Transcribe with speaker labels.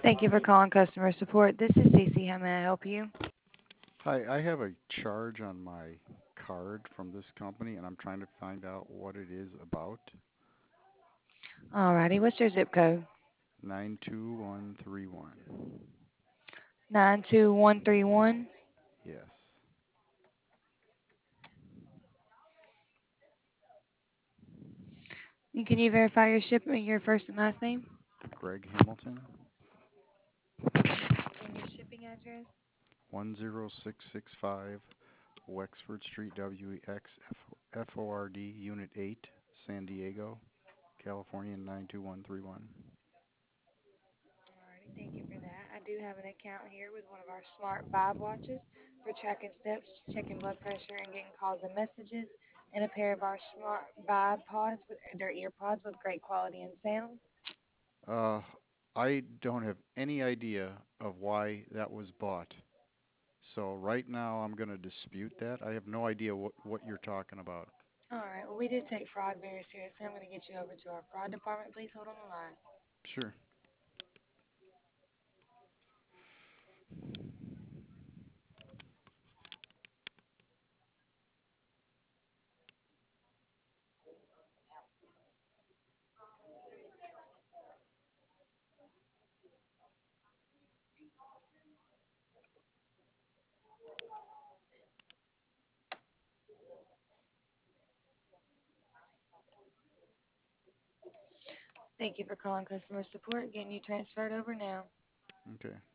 Speaker 1: Thank you for calling customer support. This is Cece. How may I help you?
Speaker 2: Hi, I have a charge on my card from this company and I'm trying to find out what it is about.
Speaker 1: Alrighty, what's your zip code?
Speaker 2: 92131.
Speaker 1: 92131.
Speaker 2: Yes.
Speaker 1: And can you verify your shipment, your first and last name?
Speaker 2: Greg Hamilton,
Speaker 1: And your shipping address?
Speaker 2: 10665 Wexford Street, WEXFORD, Unit 8, San Diego, California 92131.
Speaker 1: Alrighty, thank you for that. I do have an account here with one of our smart vibe watches for tracking steps, checking blood pressure, and getting calls and messages, and a pair of our smart vibe pods with their ear pods with great quality and sound.
Speaker 2: Uh, I don't have any idea of why that was bought. So right now I'm going to dispute that. I have no idea what you're talking about.
Speaker 1: Alright, well, we do take fraud very seriously. I'm going to get you over to our fraud department. Please hold on the line.
Speaker 2: Sure.
Speaker 1: Thank you for calling customer support. Getting you transferred over now.
Speaker 2: Okay.